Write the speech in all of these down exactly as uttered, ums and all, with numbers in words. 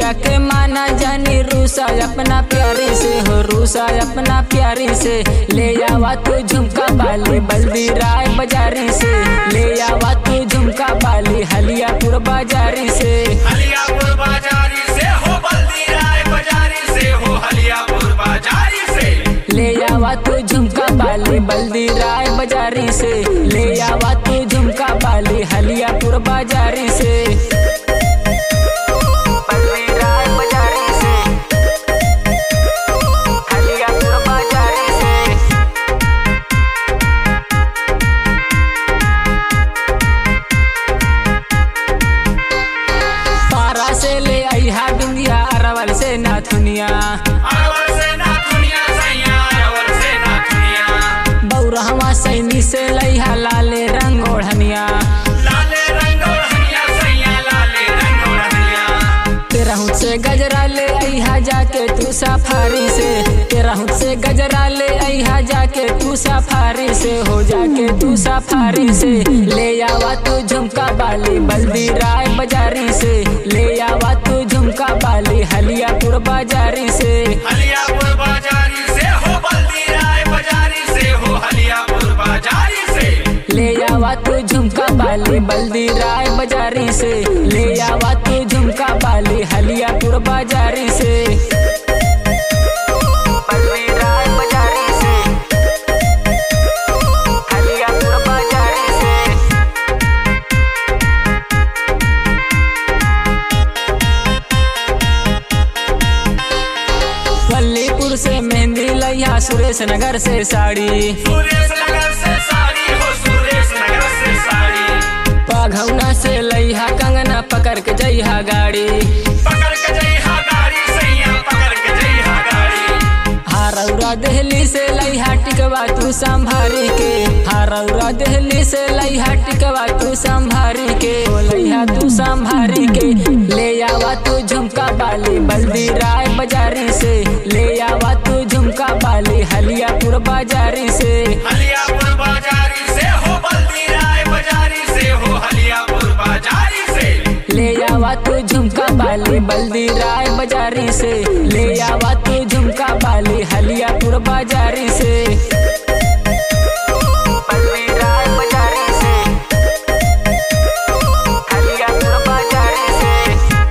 बतिया के माना जानी रूसा अपना प्यारी से हो रूसा अपना प्यारी से ले आवा तू झुमका बाली बल्दी राय बाजारी से ले आवा तू झुमका बाली हलियापुर बाजारी से हलियापुर बाजारी से हो बल्दी राय बाजारी से हो हलियापुर बाजारी से ले आवा तू झुमका बाली बल्दी राय बाजारी से ले आवा तू झुमका बाली हलियापुर बाजारी से से ना दुनिया अरवल से ना दुनिया सैया अरवल से ना दुनिया बौरहवा सैनी से लइहा लाले रंग ओढ़निया लाले रंग ओढ़निया सैया लाले रंग ओढ़निया तेरहुत से गजरा ले अइहा जाके तू सफारी से तेरहुत से गजरा ले अइहा जाके तू सफारी से हो जाके तू सफारी से ले आवा तू झुमका बाली बल्दी राय बाजारी से ले आवा तू झुमका बाली हलियापुर बाजारी से हलियापुर बाजारी से हो बल्दी राय बाजारी से हो हलियापुर बाजारी से ले आवा तू झुमका बाली बल्दी राय बाजारी से ले आवा तू झुमका बाली हलियापुर बाजारी से बल्दी राय बाजारी से हलियापुर बाजारी से वल्लीपुर से मेहंदी लइहा सुरेश नगर से साड़ी सुरेश नगर से साड़ी हो सुरेश नगर से साड़ी पाघौना से लइहा कंगना पकड़ के जइहा गाड़ी पकड़ के जइहा गाड़ी सैया पकड़ के जइहा गाड़ी हारौरा दिल्ली से लइहा टिकवा तू संभारी के हारौरा दिल्ली से लइहा टिकवा तू संभारी के ओ लइहा तू संभारी के ले आवा तू झुमका बाली बल्दी राय बाजारी से ले आवा तू झुमका बाली हलियापुर बाजारी से हलियापुर बाजारी से हो बल्दी राय बाजारी से हो हलियापुर बाजारी से ले आवा तू झुमका बाली बल्दी राय बाजारी से ले आवा तू झुमका बाली हलियापुर बाजारी से बल्दी राय बाजारी से हलियापुर बाजारी से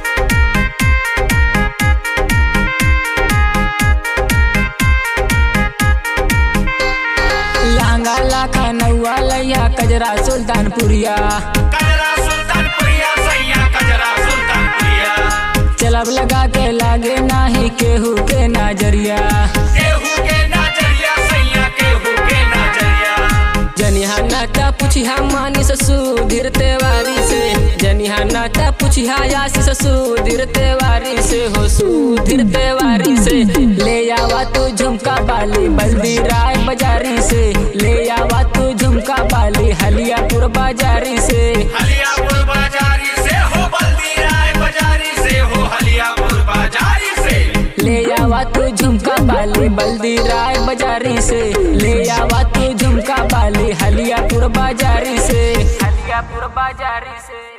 लांगा लाखा नौआ लैया कजरा सुल्तानपुरिया कजरा सुल्तानपुरिया सैया कजरा सुल्तानपुरिया चलब लगा के लागे नाही केहू के नजरिया केहू के नजरिया सैया केहू के नजरिया जनिहा नाता पुछिहा मानी ससुधीर तेवारी से जनिहा नाता पुछिहा यास ससुधीर तेवारी से हो सुधीर तेवारी से ले आवा तू झुमका बाली बल्दी राय बाजारी से ले आवा तू झुमका बाली हलियापुर बाजारी से हलियापुर बाजारी से हो बल्दी राय बाजारी से हो हलियापुर बाजारी से ले आवा तू झुमका बाली बल्दी राय बाजारी से ले आवा तू झुमका बाली हलियापुर बाजारी से हलियापुर बाजारी से।